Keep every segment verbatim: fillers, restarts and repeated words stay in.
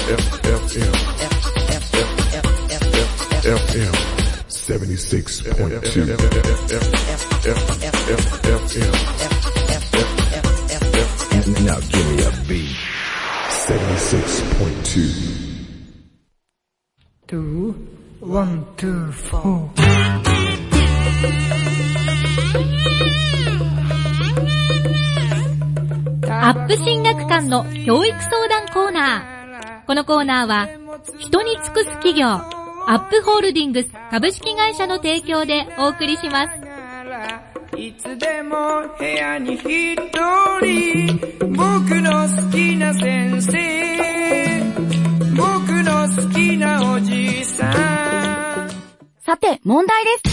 セブンティーシックスポイントツー Now give me a beat. seventy-six point two. Two, one, two, four. アップ進学館の教育相談コーナー。このコーナーは人に尽くす企業アップホールディングス株式会社の提供でお送りします。 いつでも部屋に一人僕の好きな先生僕の好きなおじさん。 さて問題です。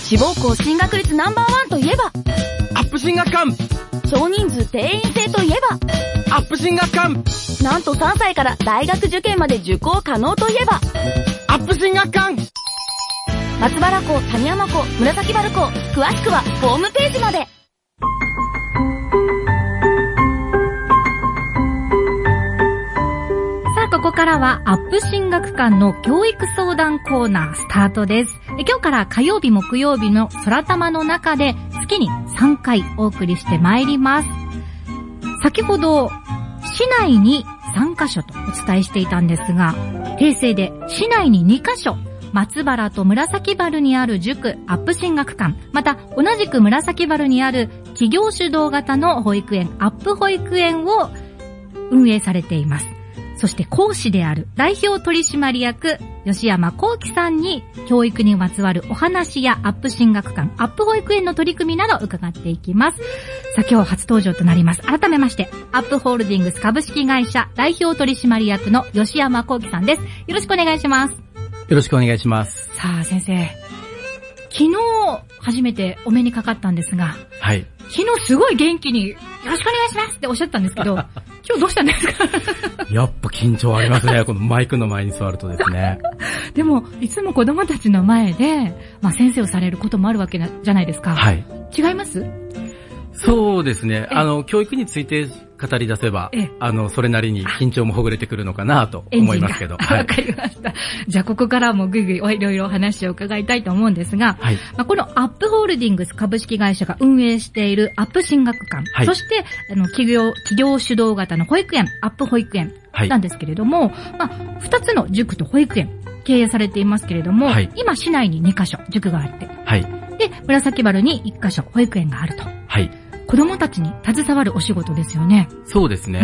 志望校進学率ナンバーワンといえばアップ進学館。 少人数定員制といえばアップ進学館。 なんとさんさいから大学受験まで受講可能といえばアップ進学館。 松原校、谷山校、紫原校、詳しくはホームページまで。 さあ、ここからはアップ進学館の教育相談コーナースタートです。今日から火曜日、木曜日の空玉の中で月にさんかいお送りしてまいります。先ほど市内にさんかしょとお伝えしていたんですが、訂正で市内ににかしょ、松原と紫原にある塾アップ進学館、また同じく紫原にある企業主導型の保育園アップ保育園を運営されています。そして講師である代表取締役吉山幸喜さんに教育にまつわるお話やアップ進学館、アップ保育園の取り組みなど伺っていきます。さあ、今日初登場となります。改めましてアップホールディングス株式会社代表取締役の吉山幸喜さんです。よろしくお願いします。 よろしくお願いします。 さあ先生、昨日初めてお目にかかったんですが、 はい。 昨日すごい元気によろしくお願いしますっておっしゃったんですけど、今日どうしたんですか？ やっぱ緊張ありますね。このマイクの前に座るとですね。 でもいつも子供たちの前で、まあ先生をされることもあるわけじゃないですか。 はい。 違います？ そうですね。あの教育について語り出せば、あのそれなりに緊張もほぐれてくるのかなと思いますけど。 わ、はい、かりました。じゃあここからもぐいぐいいろいろ話を伺いたいと思うんですが、はい、まあ、このアップホールディングス株式会社が運営しているアップ進学館、はい、そしてあの企業企業主導型の保育園アップ保育園なんですけれども、はい、まあ二つの塾と保育園経営されていますけれども、はい、今市内ににかしょ塾があって、はい、で紫原にいっかしょ保育園があると。はい。子供たちに携わるお仕事ですよね。 そうですね。 うん。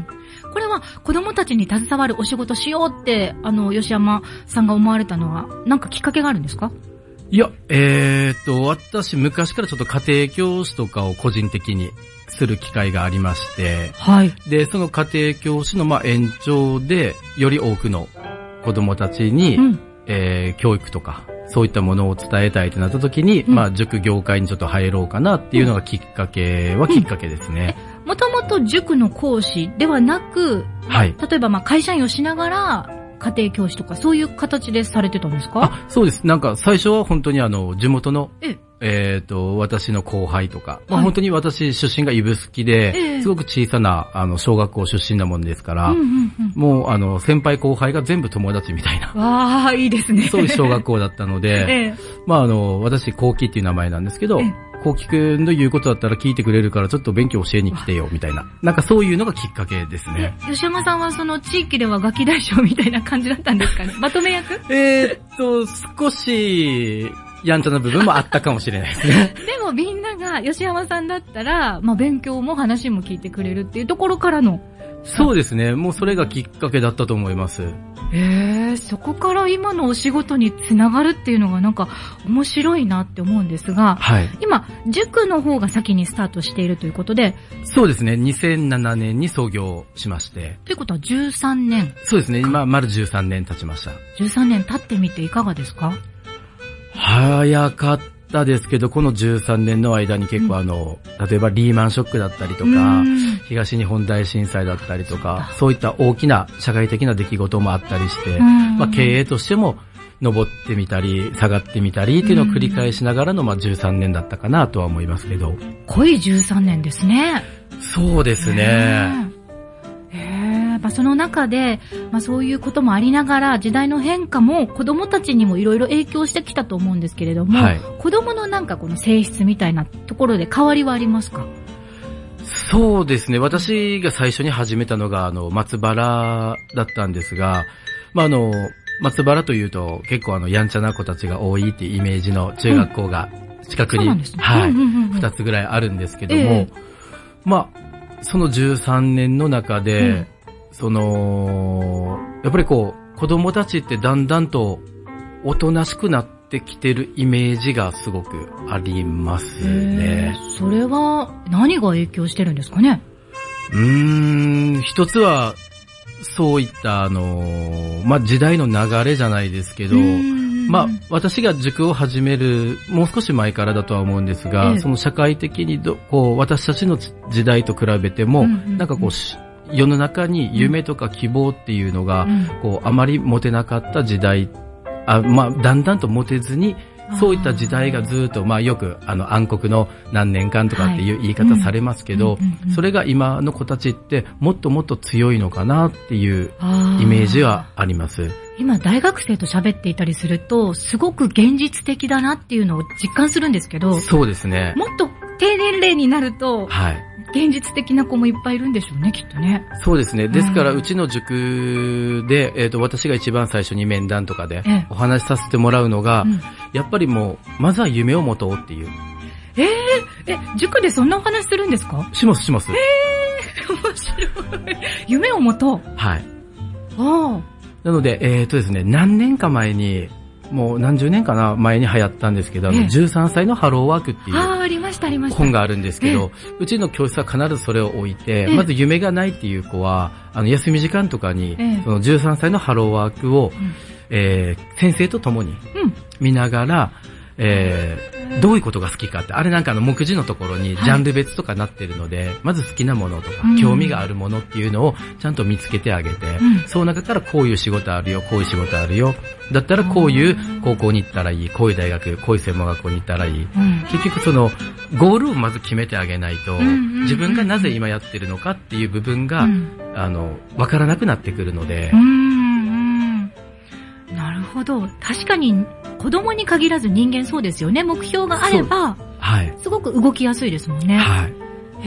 これは子供たちに携わるお仕事しようって、あの、吉山さんが思われたのは、なんかきっかけがあるんですか？ いや、えーっと、私昔からちょっと家庭教師とかを個人的にする機会がありまして、はい。で、その家庭教師のまあ延長で、より多くの子供たちに、うん、えー、教育とか、そういったものを伝えたいとなった時に、うん、まあ塾業界にちょっと入ろうかなっていうのがきっかけはきっかけですね。 もともと塾の講師ではなく、はい。例えばまあ会社員をしながら家庭教師とかそういう形でされてたんですか？ あ、そうです。なんか最初は本当にあの地元のええー、と私の後輩とか、はい、まあ、本当に私出身が指宿で、えー、すごく小さなあの小学校出身なもんですから、うんうんうん、もうあの先輩後輩が全部友達みたいな。 わあ、いいですね。 そういう小学校だったので、えー、まああの私幸喜っていう名前なんですけど、えー、幸喜くんの言うことだったら聞いてくれるからちょっと勉強教えに来てよみたいな、なんかそういうのがきっかけですね。 吉山さんはその地域ではガキ大将みたいな感じだったんですかね。まとめ役？ えーっと少しやんちゃな部分もあったかもしれないですね。 でもみんなが吉山さんだったら、まあ勉強も話も聞いてくれるっていうところからの。 そうですね。もうそれがきっかけだったと思います。 えー、そこから今のお仕事につながるっていうのがなんか面白いなって思うんですが、はい、今塾の方が先にスタートしているということで。 そうですね。にせんななねんに創業しまして。 ということはじゅうさんねん。 そうですね。今丸じゅうさんねん経ちました。 じゅうさんねん経ってみていかがですか？ 早かったですけど、このじゅうさんねんの間に結構あの、うん、例えばリーマンショックだったりとか、東日本大震災だったりとか、そういった大きな社会的な出来事もあったりして、まあ経営としても登ってみたり、下がってみたりっていうのを繰り返しながらのまあじゅうさんねんだったかなとは思いますけど。 濃いじゅうさんねんですね。 そうですね。 えー、 まあ、その中で、まあ、そういうこともありながら、時代の変化も子供たちにもいろいろ影響してきたと思うんですけれども、はい、子供のなんかこの性質みたいなところで変わりはありますか？ そうですね。私が最初に始めたのが、あの、松原だったんですが、まあ、あの、松原というと結構あの、やんちゃな子たちが多いっていうイメージの中学校が近くに、うん、はい、うんうんうんうん、二つぐらいあるんですけども、えー、まあ、そのじゅうさんねんの中で、うん、その、やっぱりこう、子供たちってだんだんとおとなしくなってきてるイメージがすごくありますね。 それは何が影響してるんですかね？ うーん、一つは、そういったあの、まあ、時代の流れじゃないですけど、まあ、私が塾を始める、もう少し前からだとは思うんですが、ええ、その社会的にど、こう、私たちの時代と比べても、うんうんうん、なんかこう、世の中に夢とか希望っていうのが、うん、こう、あまり持てなかった時代、あ、まあ、だんだんと持てずに、そういった時代がずっと、まあよく、あの、暗黒の何年間とかっていう言い方されますけど、はい、うんうんうんうん、それが今の子たちってもっともっと強いのかなっていうイメージはあります。 今大学生と喋っていたりすると、すごく現実的だなっていうのを実感するんですけど、 そうですね。 もっと低年齢になると、はい。現実的な子もいっぱいいるんでしょうね、きっとね。 そうですね。ですから、うちの塾で、えっと、私が一番最初に面談とかでお話しさせてもらうのが、うん、やっぱりもう、まずは夢を持とうっていう。 えー、え、塾でそんなお話するんですか？ します、します。 えー、面白い。夢を持とう。 はい。 ああ。 なので、えっとですね、何年か前に、もう何十年かな前に流行ったんですけど、あのじゅうさんさいのハローワークっていうあありましたありました本があるんですけど、うちの教室は必ずそれを置いて、まず夢がないっていう子はあの休み時間とかにそのじゅうさんさいのハローワークを、えー、先生と共に見ながら、えー、どういうことが好きかって、あれなんかあの目次のところにジャンル別とかなってるので、はい、まず好きなものとか、興味があるものっていうのをちゃんと見つけてあげて、うん、その中からこういう仕事あるよ、こういう仕事あるよ、だったらこういう高校に行ったらいい、こういう大学、こういう専門学校に行ったらいい、うん、結局そのゴールをまず決めてあげないと、うん、自分がなぜ今やってるのかっていう部分が、うん、あの、わからなくなってくるので、 うんうん、なるほど。確かに子供に限らず人間そうですよね。目標があれば、はい、すごく動きやすいですもんね。はい、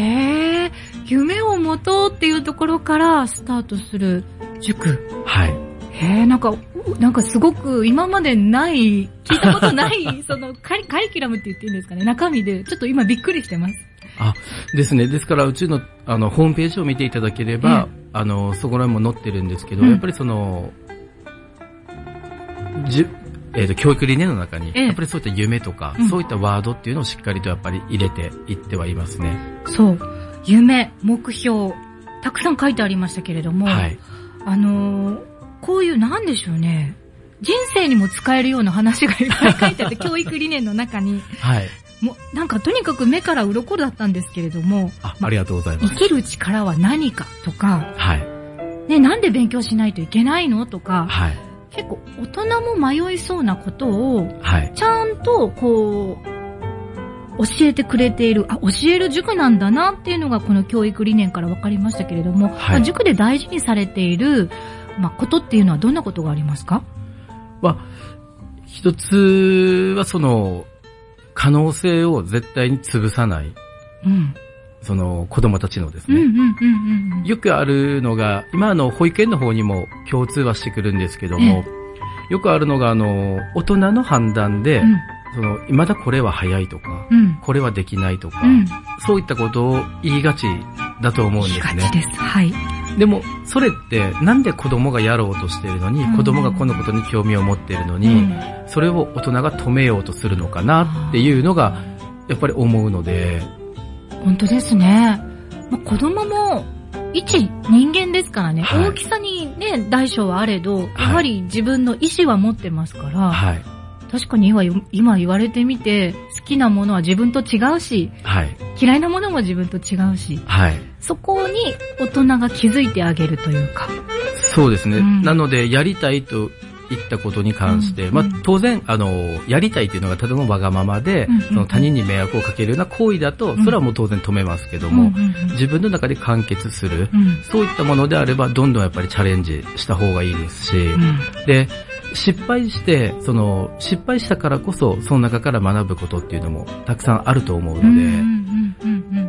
へー、夢を持とうっていうところからスタートする塾。 はい。 へー、なんか、なんかすごく今までない、聞いたことない、そのカリ、カリキュラムって言っていいんですかね、中身で、ちょっと今びっくりしてます。 あ、ですね。ですから、うちの、あの、ホームページを見ていただければ、うん、あの、そこら辺も載ってるんですけど、うん、やっぱりその、じ、えっと、教育理念の中に、やっぱりそういった夢とか、うん、そういったワードっていうのをしっかりとやっぱり入れていってはいますね。 そう。夢、目標、たくさん書いてありましたけれども、はい、あのー、こういうなんでしょうね、人生にも使えるような話がいっぱい書いてあって、教育理念の中に。はい。もう、なんかとにかく目から鱗だったんですけれども、 あ、ま、ありがとうございます。 生きる力は何かとか、 はい。 ね、なんで勉強しないといけないのとか、 はい。 結構大人も迷いそうなことを、はい、ちゃんとこう教えてくれている、あ、教える塾なんだなっていうのがこの教育理念から分かりましたけれども、はい、まあ、塾で大事にされている、まあ、ことっていうのはどんなことがありますか？ まあ、一つはその可能性を絶対に潰さない。うん。その子供たちのですね、うんうんうんうん、よくあるのが、今あの保育園の方にも共通はしてくるんですけども、よくあるのがあの大人の判断で、うん、そのまだこれは早いとか、うん、これはできないとか、うん、そういったことを言いがちだと思うんですね。 言いがちです。はい。 でもそれってなんで子供がやろうとしているのに、うん、子供がこのことに興味を持っているのに、うん、それを大人が止めようとするのかなっていうのがやっぱり思うので。 本当ですね。まあ、子供も一人間ですからね、はい、大きさにね、大小はあれど、やはり自分の意思は持ってますから、はい、確かに今、今言われてみて、好きなものは自分と違うし、はい、嫌いなものも自分と違うし、はい、そこに大人が気づいてあげるというか。 そうですね。うん、なので、やりたいといったことに関して、うん、まあ、当然、あの、やりたいというのがただのわがままで、うん、その他人に迷惑をかけるような行為だと、それはもう当然止めますけども、うん、自分の中で完結する、うん、そういったものであれば、どんどんやっぱりチャレンジした方がいいですし、うん、で、失敗して、その、失敗したからこそ、その中から学ぶことっていうのもたくさんあると思うので、うんうんうんうん、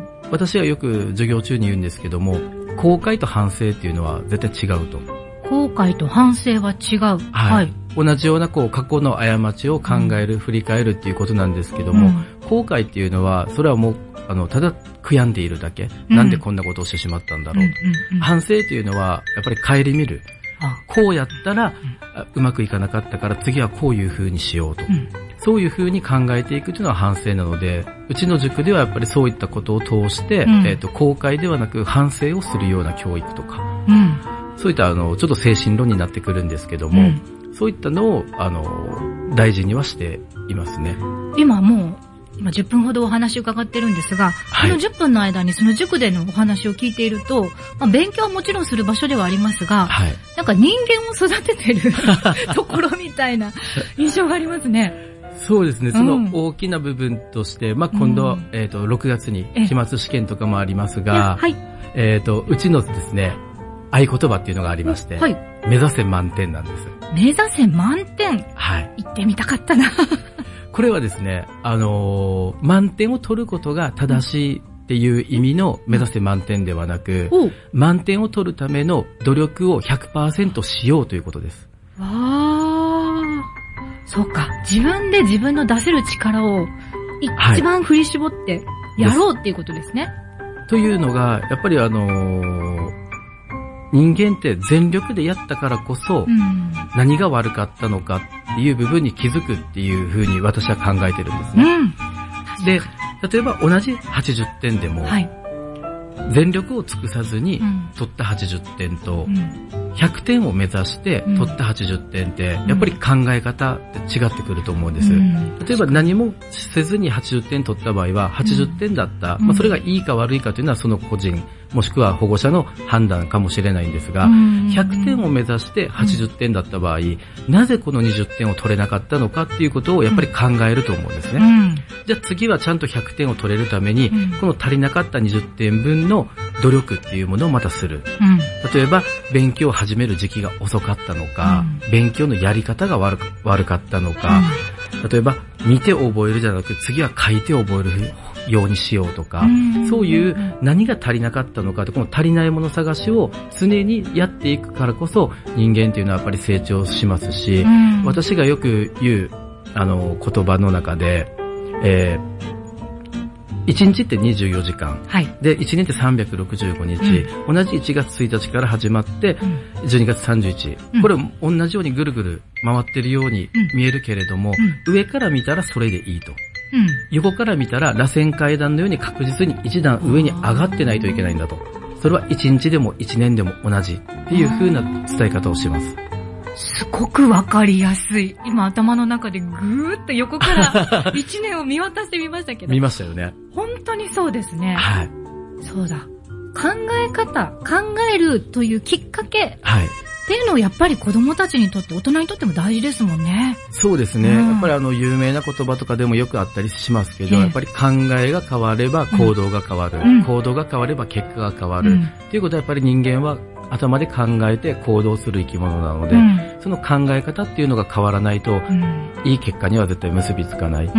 私はよく授業中に言うんですけども、後悔と反省っていうのは絶対違うと。 後悔と反省は違う。はい。 はい、同じようなこう過去の過ちを考える、うん、振り返るっていうことなんですけども、うん、後悔っていうのは、それはもう、あの、ただ悔やんでいるだけ。うん、なんでこんなことをしてしまったんだろうと。うんうんうん、反省っていうのは、やっぱり顧みる。こうやったら、うまくいかなかったから次はこういう風にしようと。うん、そういう風に考えていくというのは反省なので、うちの塾ではやっぱりそういったことを通して、うん、えっと、後悔ではなく反省をするような教育とか、うん、そういったあの、ちょっと精神論になってくるんですけども、うん、そういったのを、あの、大事にはしていますね。 今もう、今じゅっぷんほどお話を伺ってるんですが、はい、このじゅっぷんの間にその塾でのお話を聞いていると、まあ、勉強はもちろんする場所ではありますが、はい、なんか人間を育ててるところみたいな印象がありますね。 そうですね。その大きな部分として、うん、まあ、今度、えっと、ろくがつに期末試験とかもありますが、はい、えっと、うちのですね、合言葉っていうのがありまして、はい、目指せ満点なんです。 目指せ満点。はい。行ってみたかったな。 これはですね、あのー、満点を取ることが正しいっていう意味の目指せ満点ではなく、満点を取るための努力を ひゃくパーセント しようということです。 わー。そうか。自分で自分の出せる力を一番振り絞ってやろうっていうことですね。 はい、というのが、やっぱりあのー、人間って全力でやったからこそ、何が悪かったのかっていう部分に気づくっていう風に私は考えてるんですね。うん、で、例えば同じはちじゅってんでも、はい、全力を尽くさずに取ったはちじゅってんと、ひゃくてんを目指して取ったはちじゅってんって、やっぱり考え方って違ってくると思うんです。例えば何もせずにはちじゅってん取った場合は、はちじゅってんだった。まあ、それがいいか悪いかというのはその個人、もしくは保護者の判断かもしれないんですが、ひゃくてんを目指してはちじゅってんだった場合、なぜこのにじゅってんを取れなかったのかっていうことをやっぱり考えると思うんですね。じゃあ次はちゃんとひゃくてんを取れるために、この足りなかったにじゅってんぶんの努力っていうものをまたする。例えば、勉強を始める時期が遅かったのか、勉強のやり方が悪く、悪かったのか、例えば、見て覚えるじゃなく次は書いて覚えるようにしようとか、そういう何が足りなかったのかと、この足りないもの探しを常にやっていくからこそ、人間っていうのはやっぱり成長しますし、私がよく言う、あの、言葉の中で、えーいちにちってにじゅうよじかん。はい。で、いちねんってさんびゃくろくじゅうごにち。うん、同じいちがつついたちから始まって、うん、じゅうにがつさんじゅういちにち。うん、これ同じようにぐるぐる回ってるように見えるけれども、うん、上から見たらそれでいいと。うん、横から見たら螺旋階段のように確実に一段上に上がってないといけないんだと。それはいちにちでもいちねんでも同じっていう風な伝え方をします。 すごくわかりやすい。今頭の中でぐーっと横から一年を見渡してみましたけど。 見ましたよね。 本当にそうですね。 はい。 そうだ。考え方、考えるというきっかけ。はい。っていうのをやっぱり子供たちにとって、大人にとっても大事ですもんね。 そうですね。うん、やっぱりあの有名な言葉とかでもよくあったりしますけど、やっぱり考えが変われば行動が変わる。うん、行動が変われば結果が変わる。うん、っていうことはやっぱり人間は頭で考えて行動する生き物なので、うん、その考え方っていうのが変わらないと、うん、いい結果には絶対結びつかない。うん、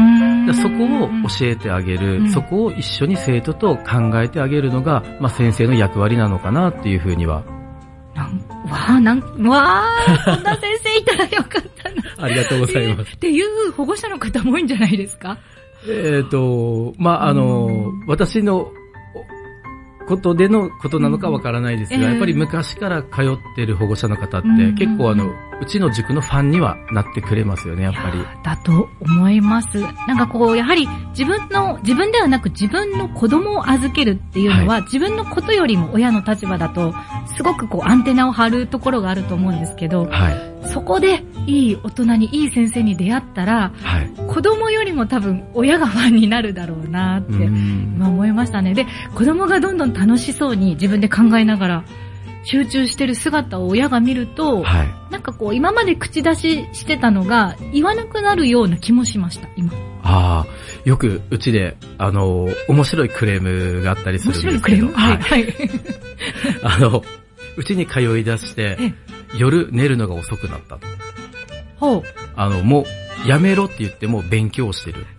そこを教えてあげる、うん、そこを一緒に生徒と考えてあげるのが、まあ、先生の役割なのかなっていうふうには。 なんわー、なん、わー、こんな先生いたらよかったな。 ありがとうございます。 っていう保護者の方も多いんじゃないですか？ えっと、まあ、あの、私の、ことでのことなのかわからないですが、えー、やっぱり昔から通ってる保護者の方って、うんうん、結構あの、うちの塾のファンにはなってくれますよね、やっぱり。 だと思います。なんかこう、やはり自分の、自分ではなく自分の子供を預けるっていうのは、はい、自分のことよりも親の立場だと、すごくこう、アンテナを張るところがあると思うんですけど、はい、そこでいい大人に、いい先生に出会ったら、はい、子供よりも多分親がファンになるだろうなって、今思いましたね。で、子供がどんどん楽しそうに自分で考えながら集中してる姿を親が見ると、はい、なんかこう今まで口出ししてたのが言わなくなるような気もしました、今。ああ、よくうちで、あの、面白いクレームがあったりするんですけど。面白いクレーム、はい。はい、あの、うちに通い出して、夜寝るのが遅くなったと。ほう。あの、もう、やめろって言っても勉強してる。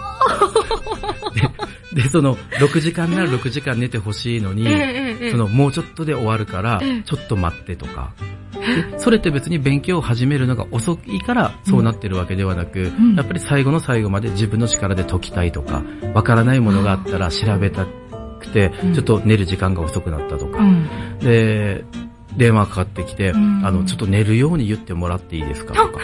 で, で、その、ろくじかんならろくじかん寝てほしいのに、その、もうちょっとで終わるから、ちょっと待ってとか。でそれって別に勉強を始めるのが遅いからそうなってるわけではなく、うん、やっぱり最後の最後まで自分の力で解きたいとか、わからないものがあったら調べたくて、ちょっと寝る時間が遅くなったとか。うん、で、電話かかってきて、うん、あの、ちょっと寝るように言ってもらっていいですかとか。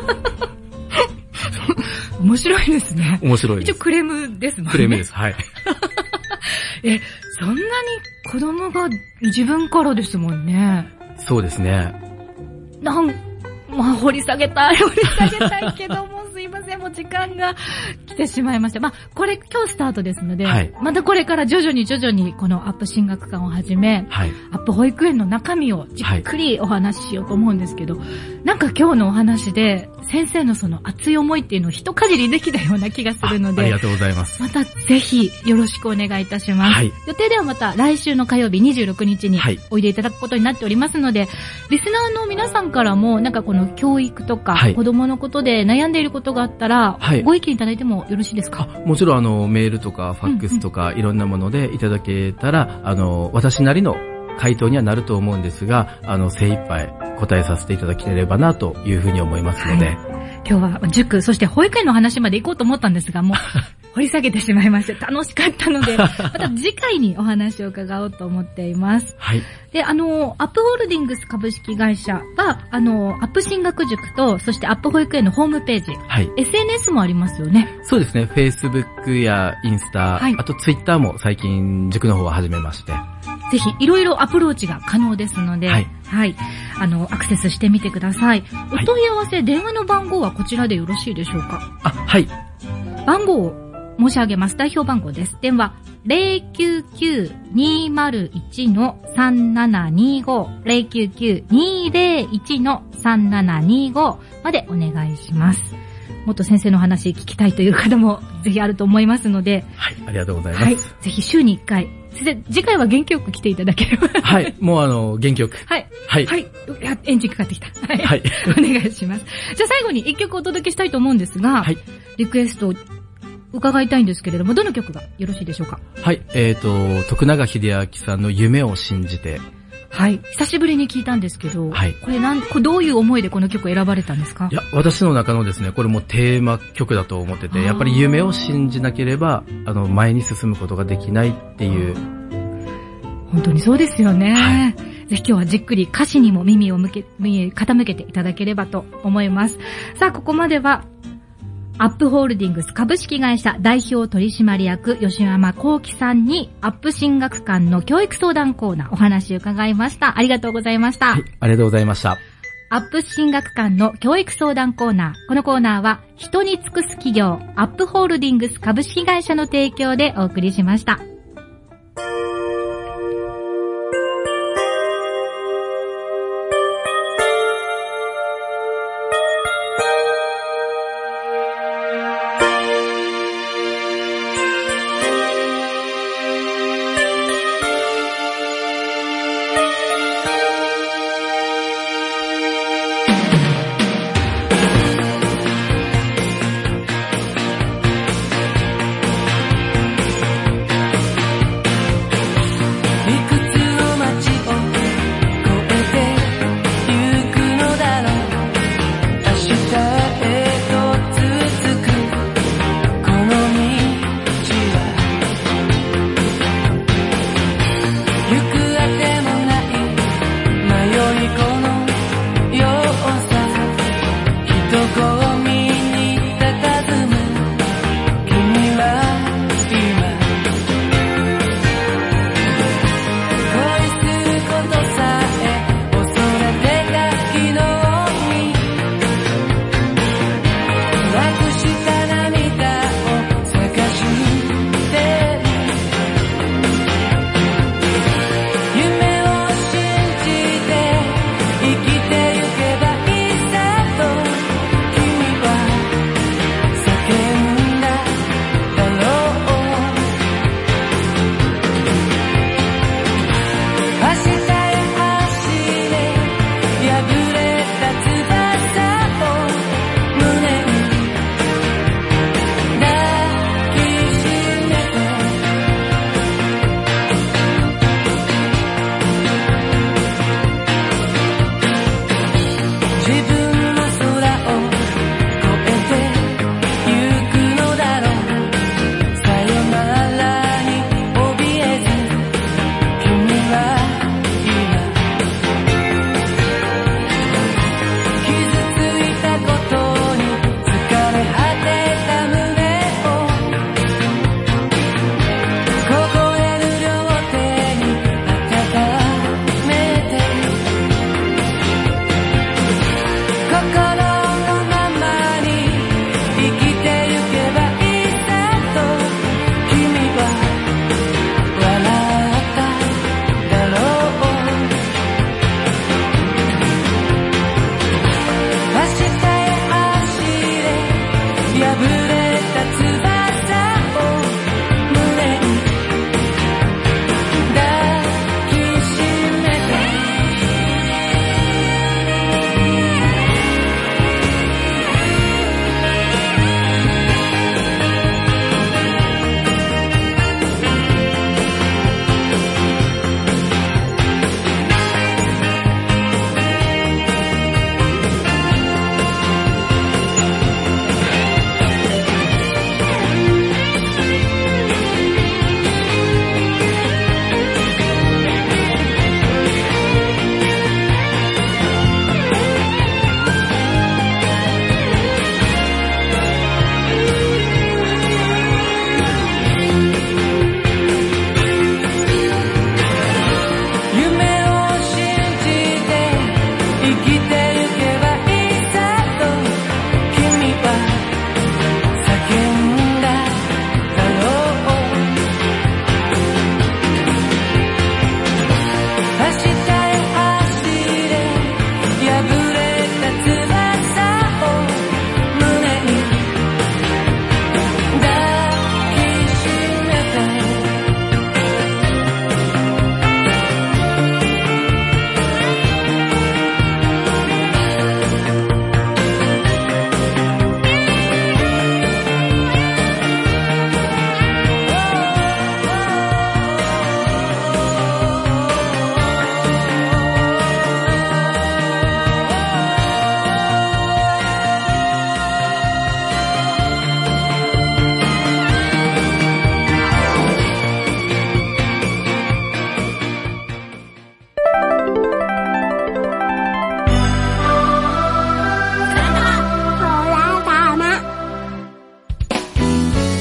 面白いですね。 面白いです。 一応クレームですもんね。 クレームです。はい。 え、そんなに子供が自分からですもんね。 そうですね。 なん、まあ、掘り下げたい、掘り下げたいけども、すいません、もう時間が来てしまいました。まあ、これ今日スタートですので、はい、またこれから徐々に徐々にこのアップ進学館をはじめ、はい、アップ保育園の中身をじっくりお話ししようと思うんですけど、はい、なんか今日のお話で、先生のその熱い思いっていうのを一かじりできたような気がするので、 あ、ありがとうございます。 またぜひよろしくお願いいたします。はい、予定ではまた来週の火曜日にじゅうろくにちにおいでいただくことになっておりますので、はい、リスナーの皆さんからもなんかこの教育とか、はい、子供のことで悩んでいることがあったら、はい、ご意見いただいてもよろしいですか？ もちろんあのメールとかファックスとかいろんなものでいただけたら、うんうん、あの私なりの回答にはなると思うんですが、あの精一杯答えさせていただければなというふうに思いますので、はい、 今日は塾、そして保育園の話まで行こうと思ったんですが、もう掘り下げてしまいまして楽しかったので、また次回にお話を伺おうと思っています。はい。で、あの、アップホールディングス株式会社は、あの、アップ進学塾と、そしてアップ保育園のホームページ、はい。エスエヌエス もありますよね。 そうですね。Facebook やインスタ、はい、あと Twitter も最近塾の方は始めまして。 ぜひ、いろいろアプローチが可能ですので、はい。はい。あの、アクセスしてみてください。お問い合わせ、はい、電話の番号はこちらでよろしいでしょうか？ あ、はい。 番号を申し上げます。代表番号です。電話、ゼロきゅうきゅう にーまるいち さんななにーご、ゼロきゅうきゅう にーゼロいち さんななにーごまでお願いします。もっと先生の話聞きたいという方もぜひあると思いますので。 はい、ありがとうございます。はい、 ぜひ週にいっかい。先生、次回は元気よく来ていただければ。 はい、もうあの、元気よく。 はい。はい。はい。エンジンかかってきた。はい。はい、お願いします。じゃあ最後に一曲お届けしたいと思うんですが、はい。リクエスト、伺いたいんですけれども、どの曲がよろしいでしょうか？ はい、えーと、徳永英明さんの夢を信じて。 はい、久しぶりに聞いたんですけど、はい。これなん、これどういう思いでこの曲を選ばれたんですか？ いや、私の中のですね、これもテーマ曲だと思ってて、やっぱり夢を信じなければ、あの、前に進むことができないっていう。 本当にそうですよね。はい。ぜひ今日はじっくり歌詞にも耳を向け、耳傾けていただければと思います。さあ、ここまでは、アップホールディングス株式会社代表取締役吉山幸喜さんにアップ進学館の教育相談コーナーお話を伺いました。ありがとうございました。はい、 ありがとうございました。 アップ進学館の教育相談コーナー。このコーナーは人に尽くす企業アップホールディングス株式会社の提供でお送りしました。 自分